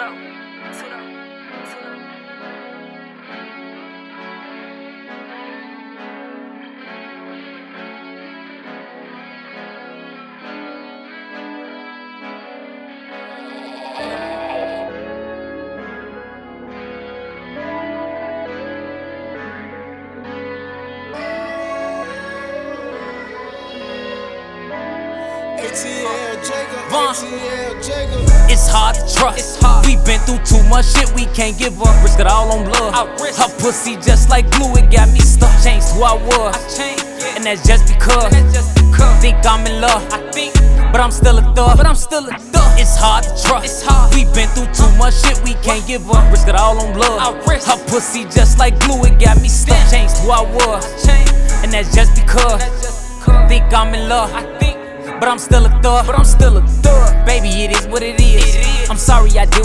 It's hard to trust. We been through too much shit, we can't give up. Risk it all on love. Her pussy just like glue, it got me stuck. Changed who I was, and that's just because. Think I'm in love, but I'm still a thug. It's hard to trust. We been through too much shit, we can't give up. Risk it all on love. Her pussy just like glue, it got me stuck. Changed who I was, and that's just because. Think I'm in love, but I'm still a thug. Baby, it is what it is. I'm sorry I did